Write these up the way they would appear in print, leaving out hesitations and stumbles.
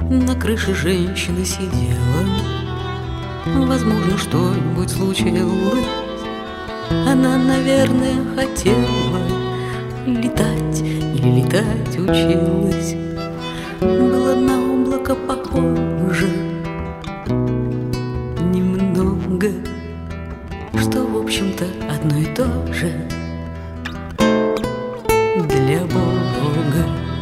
На крыше женщина сидела. Возможно, что-нибудь случилось. Она, наверное, хотела летать или летать училась. Было на облако похоже немного, что, в общем-то, одно и то же для Бога.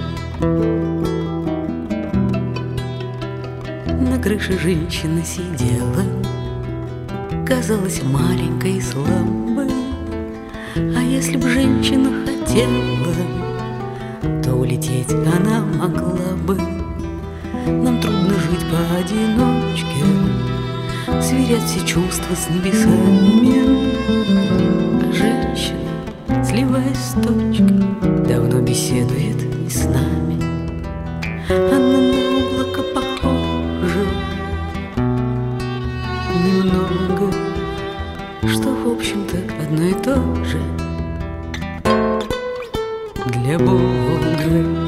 На крыше женщина сидела, казалась маленькой и слабой. А если б женщина хотела, то улететь она могла бы. Нам трудно жить поодиночке, сверять все чувства с небесами. А женщина, сливаясь с точкой, давно беседует и с нами. Она на облако похожа немного, что, в общем-то, одно и то же для Бога.